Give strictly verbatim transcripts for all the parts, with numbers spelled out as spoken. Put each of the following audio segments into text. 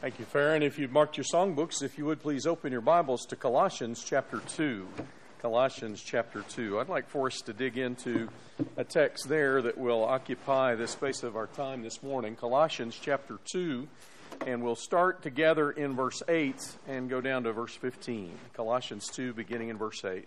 Thank you, Farron. If you'd marked your songbooks, if you would please open your Bibles to Colossians chapter two. Colossians chapter two. I'd like for us to dig into a text there that will occupy the space of our time this morning. Colossians chapter two, and we'll start together in verse eight and go down to verse fifteen. Colossians two, beginning in verse eight.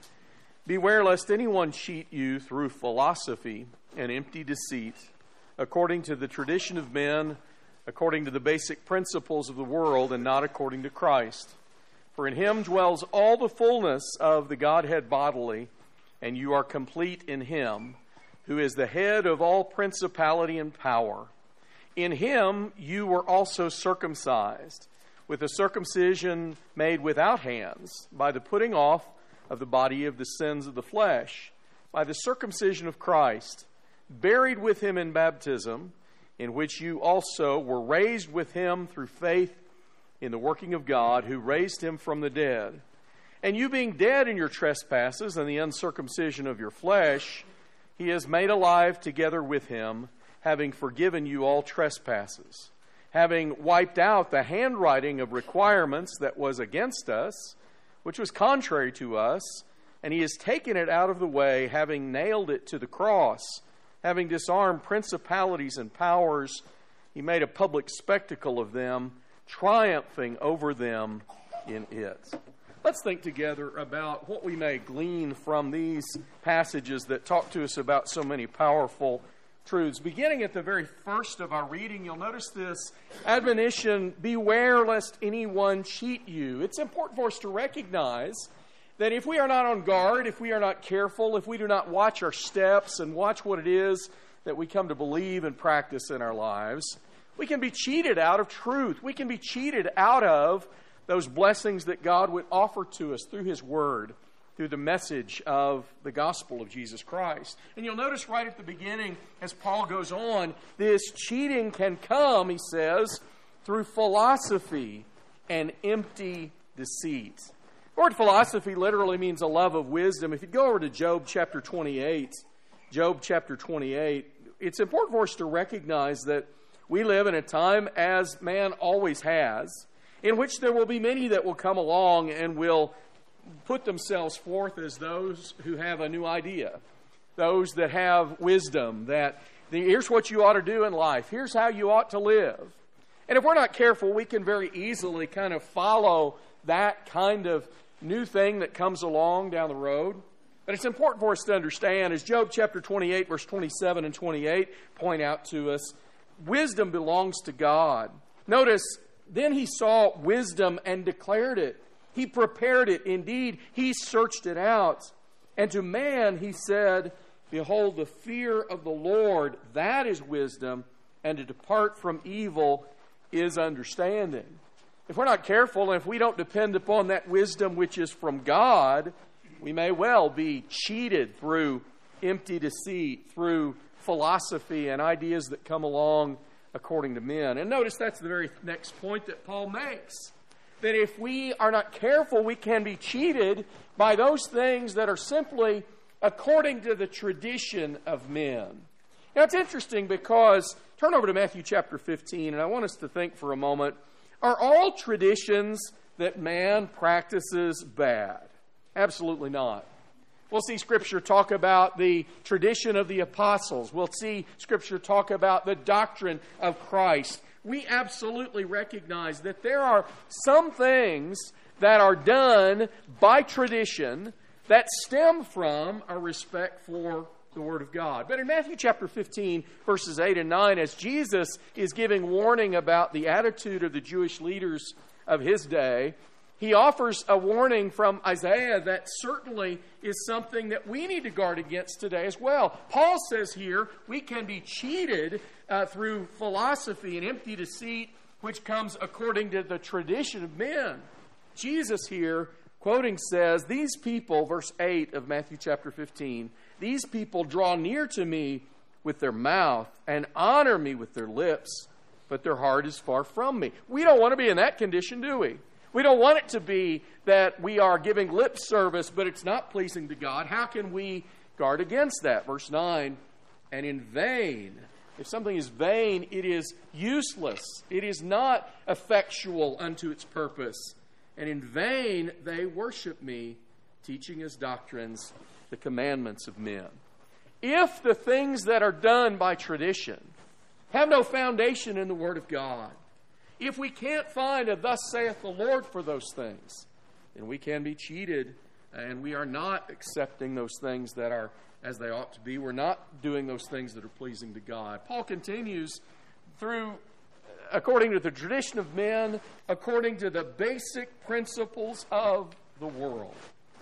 Beware lest anyone cheat you through philosophy and empty deceit, according to the tradition of men, according to the basic principles of the world, and not according to Christ. For in him dwells all the fullness of the Godhead bodily, and you are complete in him, who is the head of all principality and power. In him you were also circumcised, with a circumcision made without hands, by the putting off of the body of the sins of the flesh, by the circumcision of Christ, buried with him in baptism, in which you also were raised with him through faith in the working of God, who raised him from the dead. And you being dead in your trespasses and the uncircumcision of your flesh, he has made alive together with him, having forgiven you all trespasses, having wiped out the handwriting of requirements that was against us, which was contrary to us, and he has taken it out of the way, having nailed it to the cross. Having disarmed principalities and powers, he made a public spectacle of them, triumphing over them in it. Let's think together about what we may glean from these passages that talk to us about so many powerful truths. Beginning at the very first of our reading, you'll notice this admonition, beware lest anyone cheat you. It's important for us to recognize that if we are not on guard, if we are not careful, if we do not watch our steps and watch what it is that we come to believe and practice in our lives, we can be cheated out of truth. We can be cheated out of those blessings that God would offer to us through his word, through the message of the gospel of Jesus Christ. And you'll notice right at the beginning, as Paul goes on, this cheating can come, he says, through philosophy and empty deceit. The word philosophy literally means a love of wisdom. If you go over to Job chapter twenty-eight, Job chapter twenty-eight, it's important for us to recognize that we live in a time, as man always has, in which there will be many that will come along and will put themselves forth as those who have a new idea, those that have wisdom, that here's what you ought to do in life, here's how you ought to live. And if we're not careful, we can very easily kind of follow that kind of new thing that comes along down the road. But it's important for us to understand, as Job chapter twenty-eight, verse twenty-seven and twenty-eight point out to us, wisdom belongs to God. Notice, then he saw wisdom and declared it. He prepared it. Indeed, he searched it out. And to man he said, behold, the fear of the Lord, that is wisdom, and to depart from evil is understanding. If we're not careful, and if we don't depend upon that wisdom which is from God, we may well be cheated through empty deceit, through philosophy and ideas that come along according to men. And notice that's the very next point that Paul makes. That if we are not careful, we can be cheated by those things that are simply according to the tradition of men. Now it's interesting because, turn over to Matthew chapter fifteen, and I want us to think for a moment, are all traditions that man practices bad? Absolutely not. We'll see Scripture talk about the tradition of the apostles. We'll see Scripture talk about the doctrine of Christ. We absolutely recognize that there are some things that are done by tradition that stem from our respect for the Word of God. But in Matthew chapter fifteen, verses eight and nine, as Jesus is giving warning about the attitude of the Jewish leaders of his day, he offers a warning from Isaiah that certainly is something that we need to guard against today as well. Paul says here we can be cheated uh, through philosophy and empty deceit, which comes according to the tradition of men. Jesus here, quoting, says, these people, verse eight of Matthew chapter fifteen, these people draw near to me with their mouth and honor me with their lips, but their heart is far from me. We don't want to be in that condition, do we? We don't want it to be that we are giving lip service, but it's not pleasing to God. How can we guard against that? Verse nine, and in vain If something is vain, it is useless. It is not effectual unto its purpose. And in vain they worship me, teaching as doctrines the commandments of men. If the things that are done by tradition have no foundation in the Word of God, if we can't find a thus saith the Lord for those things, then we can be cheated, and we are not accepting those things that are as they ought to be. We're not doing those things that are pleasing to God. Paul continues through, according to the tradition of men, according to the basic principles of the world.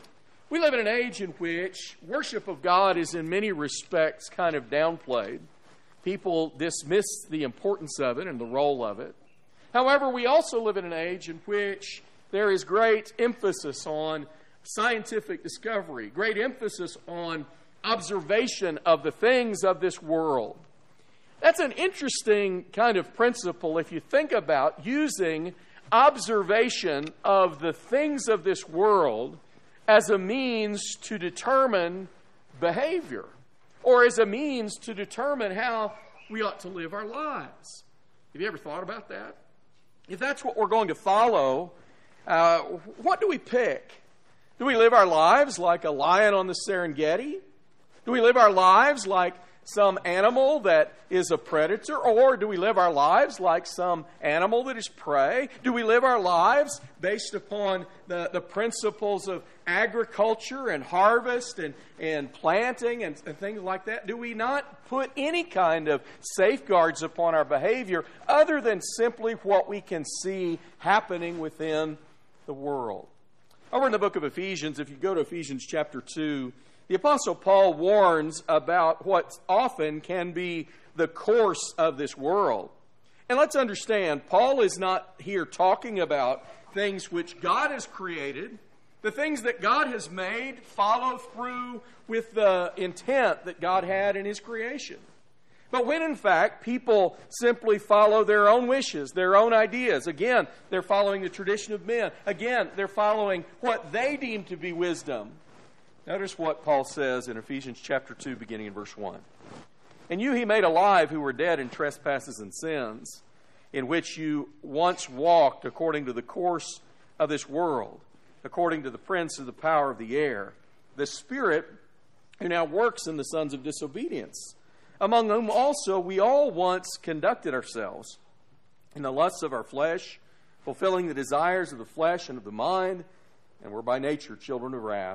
We live in an age in which worship of God is in many respects kind of downplayed. People dismiss the importance of it and the role of it. However, we also live in an age in which there is great emphasis on scientific discovery, great emphasis on observation of the things of this world. That's an interesting kind of principle if you think about using observation of the things of this world as a means to determine behavior, or as a means to determine how we ought to live our lives. Have you ever thought about that? If that's what we're going to follow, uh, what do we pick? Do we live our lives like a lion on the Serengeti? Do we live our lives like some animal that is a predator? Or do we live our lives like some animal that is prey? Do we live our lives based upon the, the principles of agriculture and harvest and, and planting and, and things like that? Do we not put any kind of safeguards upon our behavior other than simply what we can see happening within the world? Over in the book of Ephesians, if you go to Ephesians chapter two, the Apostle Paul warns about what often can be the course of this world. And let's understand, Paul is not here talking about things which God has created. The things that God has made follow through with the intent that God had in His creation. But when in fact people simply follow their own wishes, their own ideas, again, they're following the tradition of men. Again, they're following what they deem to be wisdom. Notice what Paul says in Ephesians chapter two, beginning in verse one. And you he made alive who were dead in trespasses and sins, in which you once walked according to the course of this world, according to the prince of the power of the air, the spirit who now works in the sons of disobedience, among whom also we all once conducted ourselves in the lusts of our flesh, fulfilling the desires of the flesh and of the mind, and were by nature children of wrath,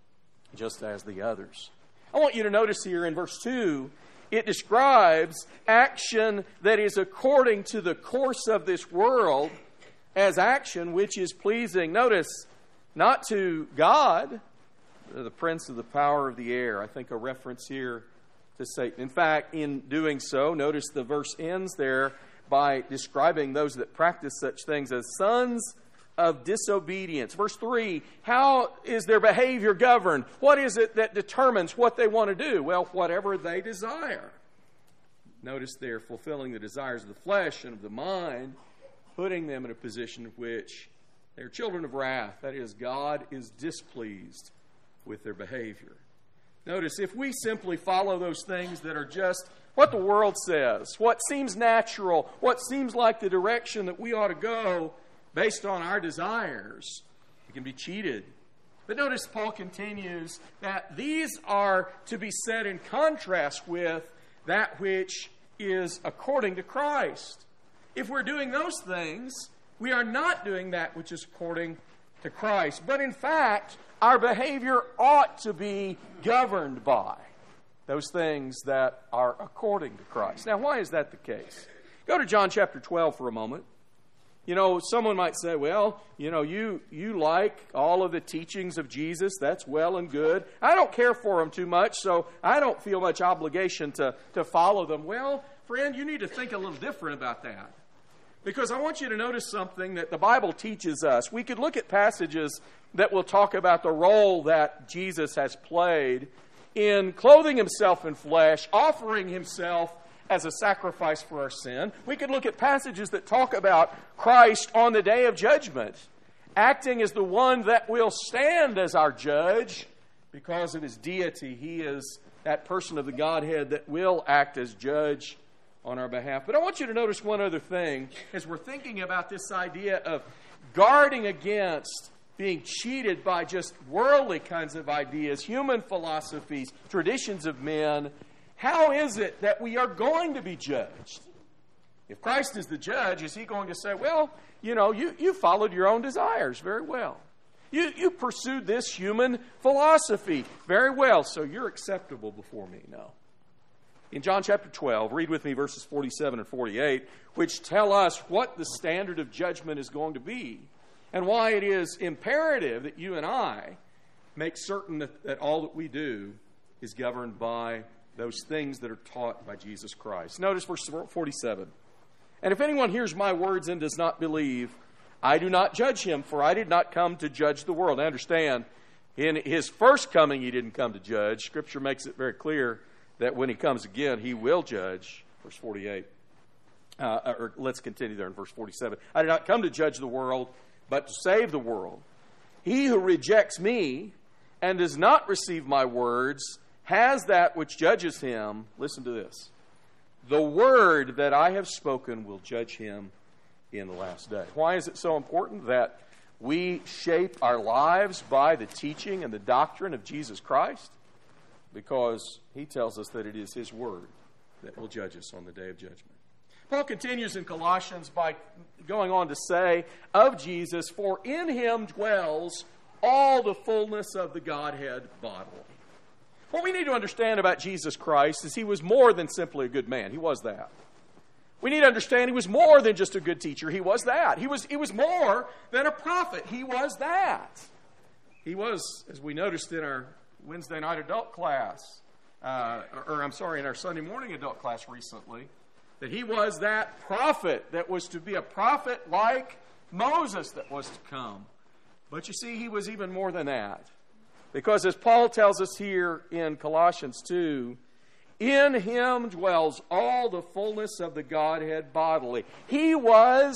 just as the others. I want you to notice here in verse two, it describes action that is according to the course of this world as action which is pleasing. Notice, not to God, the prince of the power of the air. I think a reference here to Satan. In fact, in doing so, notice the verse ends there by describing those that practice such things as sons of disobedience. Verse three, how is their behavior governed? What is it that determines what they want to do? Well, whatever they desire. Notice they're fulfilling the desires of the flesh and of the mind, putting them in a position in which they're children of wrath. That is, God is displeased with their behavior. Notice, if we simply follow those things that are just what the world says, what seems natural, what seems like the direction that we ought to go, based on our desires, we can be cheated. But notice Paul continues that these are to be set in contrast with that which is according to Christ. If we're doing those things, we are not doing that which is according to Christ. But in fact, our behavior ought to be governed by those things that are according to Christ. Now, why is that the case? Go to John chapter twelve for a moment. You know, someone might say, well, you know, you you like all of the teachings of Jesus. That's well and good. I don't care for them too much, so I don't feel much obligation to, to follow them. Well, friend, you need to think a little different about that. Because I want you to notice something that the Bible teaches us. We could look at passages that will talk about the role that Jesus has played in clothing Himself in flesh, offering Himself as a sacrifice for our sin. We could look at passages that talk about Christ on the day of judgment, acting as the one that will stand as our judge because of His deity. He is that person of the Godhead that will act as judge on our behalf. But I want you to notice one other thing as we're thinking about this idea of guarding against being cheated by just worldly kinds of ideas, human philosophies, traditions of men. How is it that we are going to be judged? If Christ is the judge, is he going to say, well, you know, you, you followed your own desires very well. You, you pursued this human philosophy very well, so you're acceptable before me? No. In John chapter twelve, read with me verses forty-seven and forty-eight, which tell us what the standard of judgment is going to be and why it is imperative that you and I make certain that, that all that we do is governed by those things that are taught by Jesus Christ. Notice verse forty-seven. And if anyone hears my words and does not believe, I do not judge him, for I did not come to judge the world. I understand, in his first coming he didn't come to judge. Scripture makes it very clear that when he comes again, he will judge. Verse forty-eight. Uh, or let's continue there in verse forty-seven. I did not come to judge the world, but to save the world. He who rejects me and does not receive my words has that which judges him. Listen to this. The word that I have spoken will judge him in the last day. Why is it so important that we shape our lives by the teaching and the doctrine of Jesus Christ? Because he tells us that it is his word that will judge us on the day of judgment. Paul continues in Colossians by going on to say of Jesus, for in him dwells all the fullness of the Godhead bodily. What we need to understand about Jesus Christ is he was more than simply a good man. He was that. We need to understand he was more than just a good teacher. He was that. He was, he was more than a prophet. He was that. He was, as we noticed in our Wednesday night adult class, uh, or, or I'm sorry, in our Sunday morning adult class recently, that he was that prophet that was to be a prophet like Moses that was to come. But you see, he was even more than that. Because as Paul tells us here in Colossians two, in him dwells all the fullness of the Godhead bodily. He was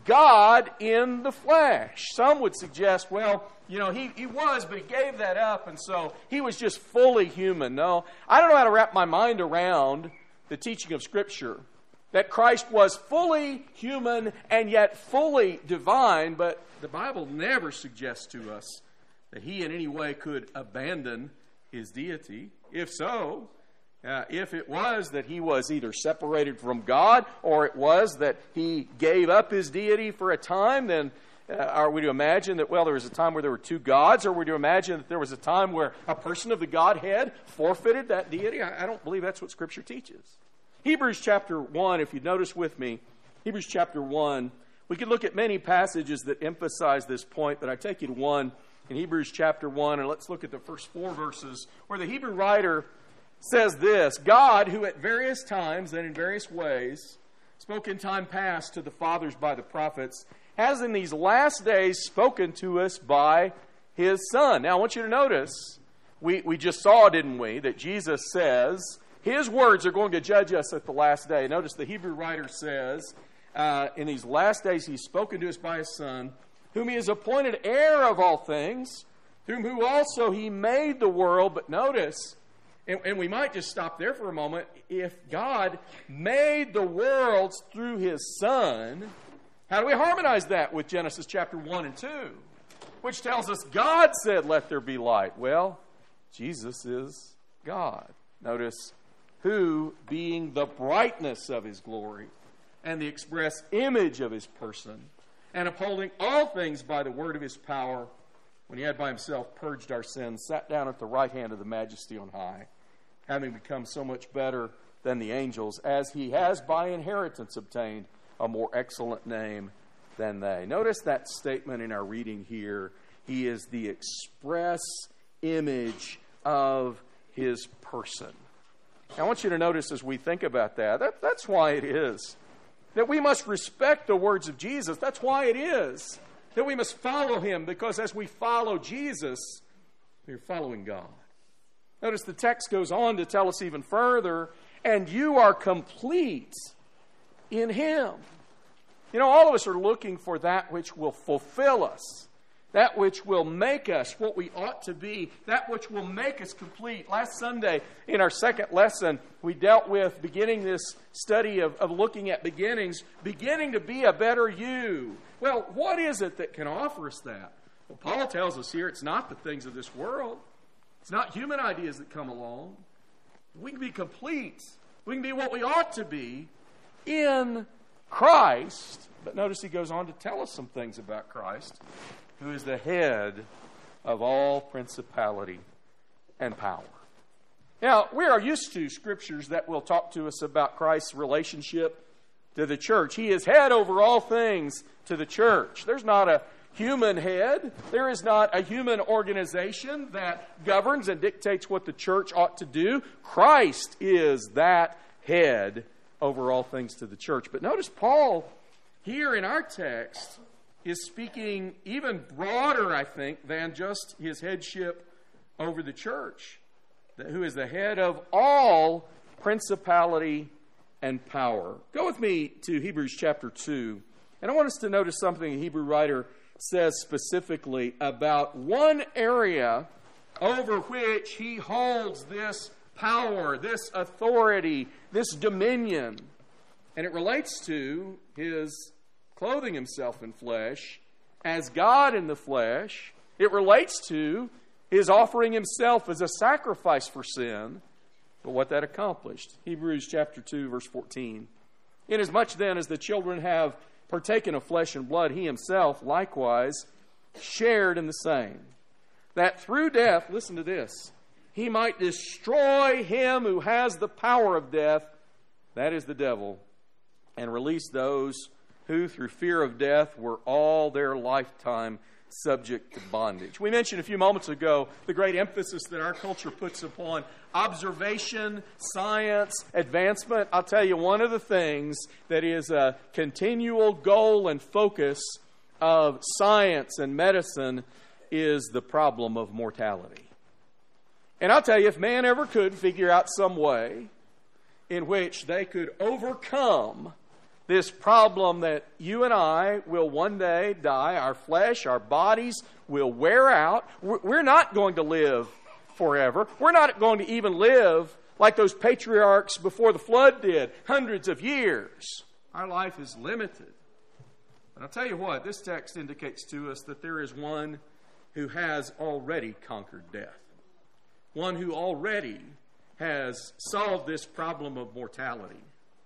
God in the flesh. Some would suggest, well, you know, he, he was, but he gave that up, and so he was just fully human. No, I don't know how to wrap my mind around the teaching of Scripture, that Christ was fully human and yet fully divine, but the Bible never suggests to us that he in any way could abandon his deity. If so, uh, if it was that he was either separated from God or it was that he gave up his deity for a time, then uh, are we to imagine that, well, there was a time where there were two gods, or are we to imagine that there was a time where a person of the Godhead forfeited that deity? I, I don't believe that's what Scripture teaches. Hebrews chapter one, if you notice with me, Hebrews chapter one, we could look at many passages that emphasize this point, but I take you to one in Hebrews chapter one, and let's look at the first four verses, where the Hebrew writer says this: God, who at various times and in various ways spoke in time past to the fathers by the prophets, has in these last days spoken to us by his Son. Now, I want you to notice, we, we just saw, didn't we, that Jesus says his words are going to judge us at the last day. Notice the Hebrew writer says, uh, in these last days he's spoken to us by his Son, whom he has appointed heir of all things, whom who also he made the world. But notice, and, and we might just stop there for a moment, if God made the worlds through his Son, how do we harmonize that with Genesis chapter one and two, which tells us God said, let there be light? Well, Jesus is God. Notice, who, being the brightness of his glory and the express image of his person, and upholding all things by the word of his power, when he had by himself purged our sins, sat down at the right hand of the Majesty on high, having become so much better than the angels, as he has by inheritance obtained a more excellent name than they. Notice that statement in our reading here. He is the express image of his person. Now, I want you to notice as we think about that, that that's why it is that we must respect the words of Jesus. That's why it is that we must follow him, because as we follow Jesus, we're following God. Notice the text goes on to tell us even further, and you are complete in him. You know, all of us are looking for that which will fulfill us, that which will make us what we ought to be, that which will make us complete. Last Sunday, in our second lesson, we dealt with beginning this study of, of looking at beginnings, beginning to be a better you. Well, what is it that can offer us that? Well, Paul tells us here it's not the things of this world. It's not human ideas that come along. We can be complete. We can be what we ought to be in Christ. But notice he goes on to tell us some things about Christ, who is the head of all principality and power. Now, we are used to scriptures that will talk to us about Christ's relationship to the church. He is head over all things to the church. There's not a human head. There is not a human organization that governs and dictates what the church ought to do. Christ is that head over all things to the church. But notice Paul, here in our text, is speaking even broader, I think, than just his headship over the church, who is the head of all principality and power. Go with me to Hebrews chapter two. And I want us to notice something the Hebrew writer says specifically about one area over which he holds this power, this authority, this dominion. And it relates to his clothing himself in flesh as God in the flesh. It relates to his offering himself as a sacrifice for sin. But what that accomplished. Hebrews chapter two, verse fourteen. Inasmuch then as the children have partaken of flesh and blood, he himself likewise shared in the same, that through death, listen to this, he might destroy him who has the power of death, that is the devil, and release those who through fear of death were all their lifetime subject to bondage. We mentioned a few moments ago the great emphasis that our culture puts upon observation, science, advancement. I'll tell you, one of the things that is a continual goal and focus of science and medicine is the problem of mortality. And I'll tell you, if man ever could figure out some way in which they could overcome this problem that you and I will one day die, our flesh, our bodies will wear out. We're not going to live forever. We're not going to even live like those patriarchs before the flood did, hundreds of years. Our life is limited. But I'll tell you what, this text indicates to us that there is one who has already conquered death. One who already has solved this problem of mortality.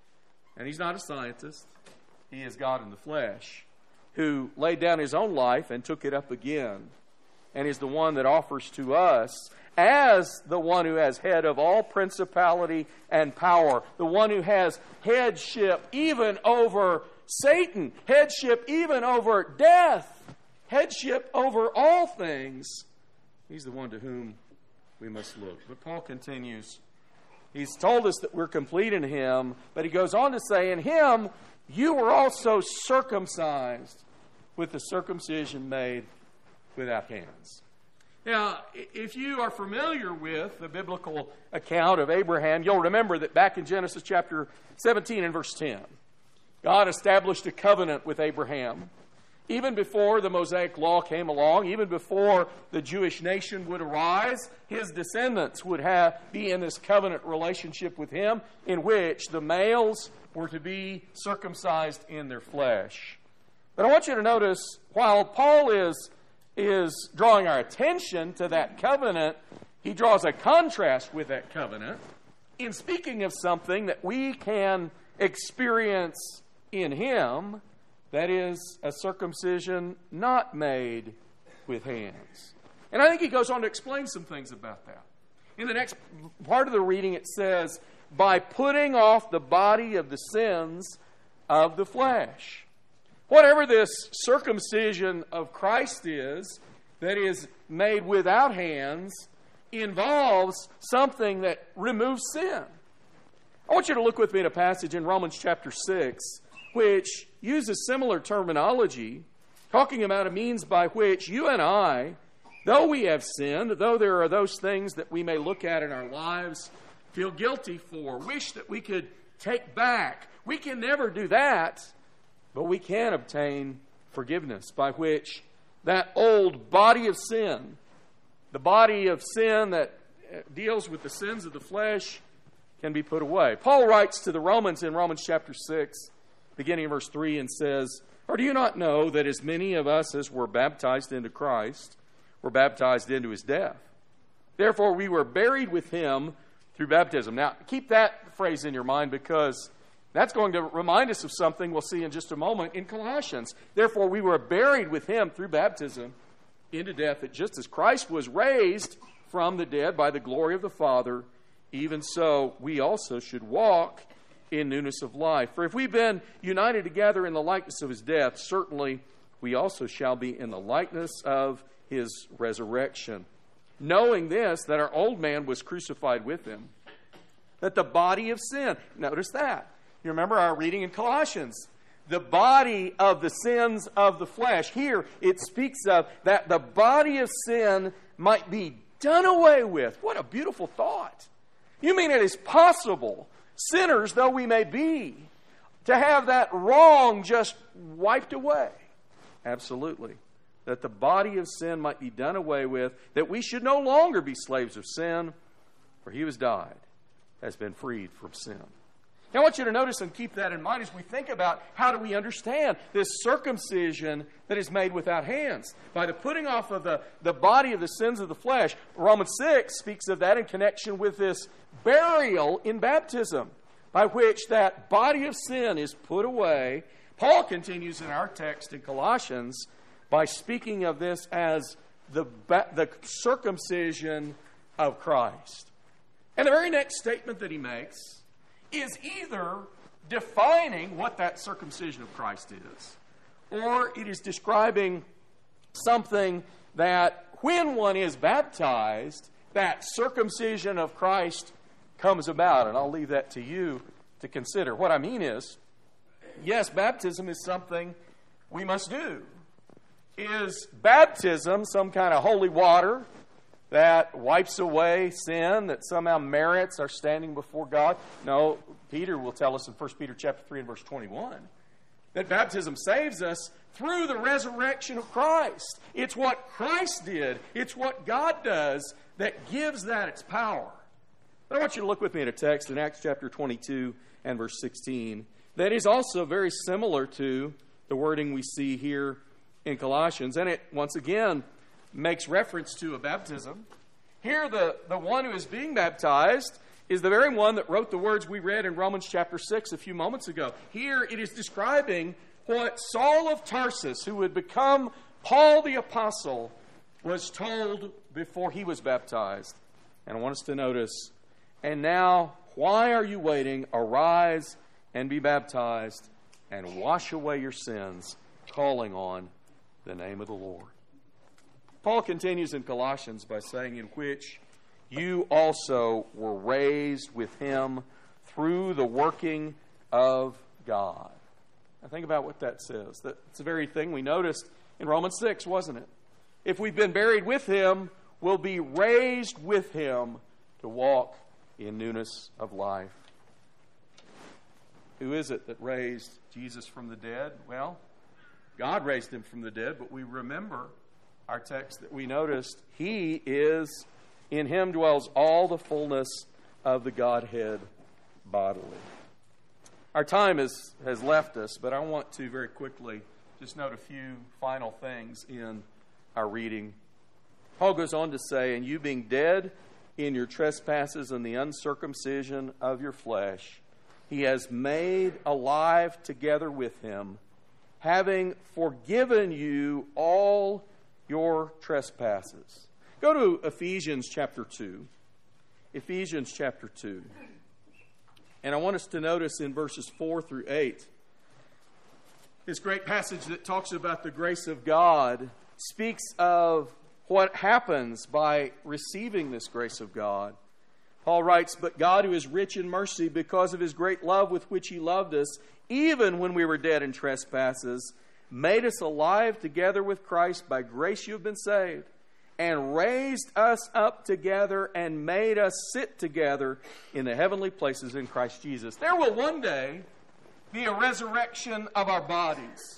And he's not a scientist. He is God in the flesh, who laid down his own life and took it up again, and is the one that offers to us as the one who has head of all principality and power, the one who has headship even over Satan, headship even over death, headship over all things. He's the one to whom we must look. But Paul continues. He's told us that we're complete in him, but he goes on to say, in him you were also circumcised with the circumcision made without hands. Now, if you are familiar with the biblical account of Abraham, you'll remember that back in Genesis chapter seventeen and verse ten, God established a covenant with Abraham. Even before the Mosaic law came along, even before the Jewish nation would arise, his descendants would have be in this covenant relationship with him, in which the males were to be circumcised in their flesh. But I want you to notice, while Paul is, is drawing our attention to that covenant, he draws a contrast with that covenant in speaking of something that we can experience in him. That is a circumcision not made with hands. And I think he goes on to explain some things about that. In the next part of the reading it says, by putting off the body of the sins of the flesh. Whatever this circumcision of Christ is, that is made without hands, involves something that removes sin. I want you to look with me at a passage in Romans chapter six, which uses similar terminology, talking about a means by which you and I, though we have sinned, though there are those things that we may look at in our lives, feel guilty for, wish that we could take back. We can never do that, but we can obtain forgiveness by which that old body of sin, the body of sin that deals with the sins of the flesh, can be put away. Paul writes to the Romans in Romans chapter six, beginning in verse three, and says, "Or do you not know that as many of us as were baptized into Christ were baptized into his death? Therefore we were buried with him through baptism." Now, keep that phrase in your mind, because that's going to remind us of something we'll see in just a moment in Colossians. Therefore we were buried with him through baptism into death, that just as Christ was raised from the dead by the glory of the Father, even so we also should walk in newness of life. For if we've been united together in the likeness of his death, certainly we also shall be in the likeness of his resurrection. Knowing this, that our old man was crucified with him, that the body of sin, notice that. You remember our reading in Colossians. The body of the sins of the flesh. Here it speaks of that the body of sin might be done away with. What a beautiful thought. You mean it is possible, sinners though we may be, to have that wrong just wiped away? Absolutely. That the body of sin might be done away with, that we should no longer be slaves of sin, for he who has died has been freed from sin. Now I want you to notice and keep that in mind as we think about how do we understand this circumcision that is made without hands. By the putting off of the, the body of the sins of the flesh. Romans six speaks of that in connection with this burial in baptism, by which that body of sin is put away. Paul continues in our text in Colossians by speaking of this as the, the circumcision of Christ. And the very next statement that he makes is either defining what that circumcision of Christ is, or it is describing something that when one is baptized, that circumcision of Christ comes about. And I'll leave that to you to consider. What I mean is, yes, baptism is something we must do. Is baptism some kind of holy water that wipes away sin, that somehow merits our standing before God? No, Peter will tell us in First Peter chapter three and verse twenty-one that baptism saves us through the resurrection of Christ. It's what Christ did. It's what God does that gives that its power. But I want you to look with me at a text in Acts chapter twenty-two and verse sixteen that is also very similar to the wording we see here in Colossians. And it, once again, makes reference to a baptism. Here, the, the one who is being baptized is the very one that wrote the words we read in Romans chapter six a few moments ago. Here, it is describing what Saul of Tarsus, who would become Paul the Apostle, was told before he was baptized. And I want us to notice, "And now, why are you waiting? Arise and be baptized, and wash away your sins, calling on the name of the Lord." Paul continues in Colossians by saying, "In which you also were raised with him through the working of God." Now think about what that says. That's the very thing we noticed in Romans six, wasn't it? If we've been buried with him, we'll be raised with him to walk in newness of life. Who is it that raised Jesus from the dead? Well, God raised him from the dead, but we remember our text that we noticed, he is, in him dwells all the fullness of the Godhead bodily. Our time is, has left us, but I want to very quickly just note a few final things in our reading. Paul goes on to say, "And you being dead in your trespasses and the uncircumcision of your flesh, he has made alive together with him, having forgiven you all your trespasses." Go to Ephesians chapter two. Ephesians chapter two. And I want us to notice in verses four through eight, this great passage that talks about the grace of God speaks of what happens by receiving this grace of God. Paul writes, "But God, who is rich in mercy, because of his great love with which he loved us, even when we were dead in trespasses, made us alive together with Christ. By grace you have been saved, and raised us up together and made us sit together in the heavenly places in Christ Jesus." There will one day be a resurrection of our bodies.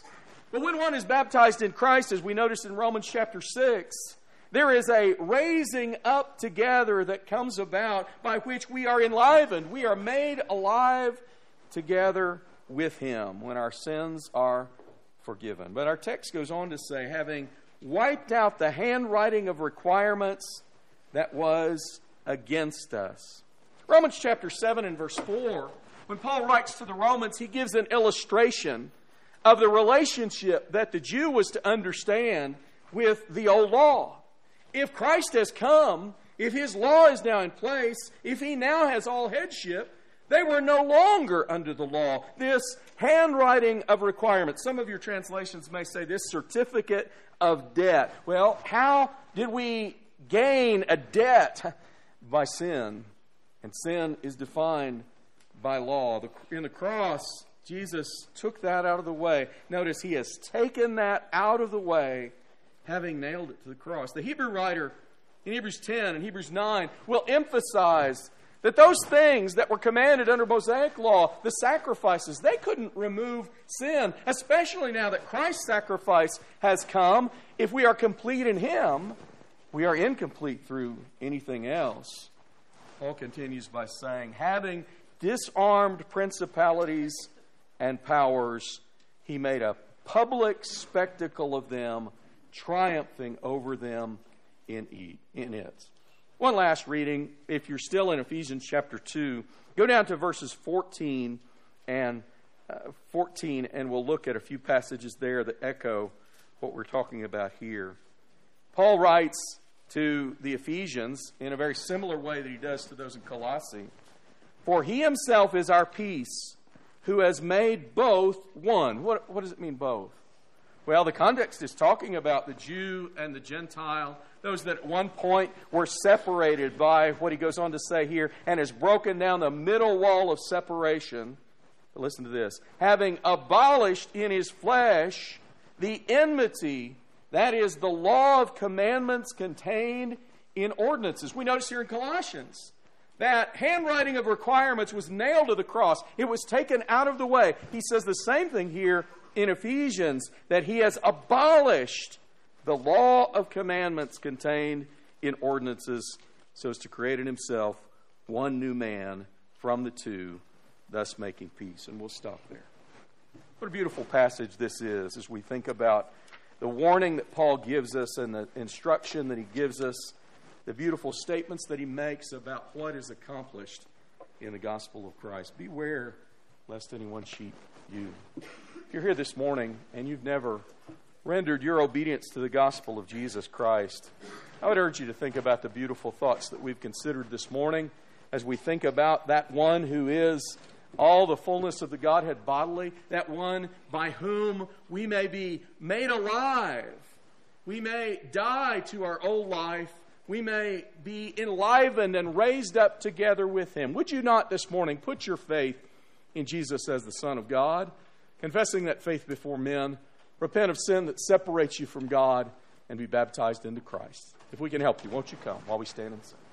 But when one is baptized in Christ, as we noticed in Romans chapter six, there is a raising up together that comes about by which we are enlivened. We are made alive together with Him when our sins are forgiven. But our text goes on to say, having wiped out the handwriting of requirements that was against us. Romans chapter seven and verse four, when Paul writes to the Romans, he gives an illustration of the relationship that the Jew was to understand with the old law. If Christ has come, if His law is now in place, if He now has all headship, they were no longer under the law. This handwriting of requirements. Some of your translations may say this certificate of debt. Well, how did we gain a debt? By sin. And sin is defined by law. In the cross, Jesus took that out of the way. Notice He has taken that out of the way, having nailed it to the cross. The Hebrew writer in Hebrews ten and Hebrews nine will emphasize that those things that were commanded under Mosaic law, the sacrifices, they couldn't remove sin, especially now that Christ's sacrifice has come. If we are complete in Him, we are incomplete through anything else. Paul continues by saying, having disarmed principalities and powers, He made a public spectacle of them, triumphing over them in it. One last reading, if you're still in Ephesians chapter two, go down to verses fourteen and uh, fourteen, and we'll look at a few passages there that echo what we're talking about here. Paul writes to the Ephesians in a very similar way that he does to those in Colossae. For He Himself is our peace, who has made both one. What, what does it mean, both? Well, the context is talking about the Jew and the Gentile, those that at one point were separated by what he goes on to say here, and has broken down the middle wall of separation. But listen to this. Having abolished in His flesh the enmity, that is, the law of commandments contained in ordinances. We notice here in Colossians that handwriting of requirements was nailed to the cross. It was taken out of the way. He says the same thing here in Ephesians, that He has abolished the law of commandments contained in ordinances, so as to create in Himself one new man from the two, thus making peace. And we'll stop there. What a beautiful passage this is as we think about the warning that Paul gives us and the instruction that he gives us, the beautiful statements that he makes about what is accomplished in the gospel of Christ. Beware lest anyone cheat you. If you're here this morning and you've never rendered your obedience to the gospel of Jesus Christ, I would urge you to think about the beautiful thoughts that we've considered this morning as we think about that one who is all the fullness of the Godhead bodily, that one by whom we may be made alive. We may die to our old life. We may be enlivened and raised up together with Him. Would you not this morning put your faith in Jesus as the Son of God, confessing that faith before men, repent of sin that separates you from God, and be baptized into Christ? If we can help you, won't you come while we stand and sing?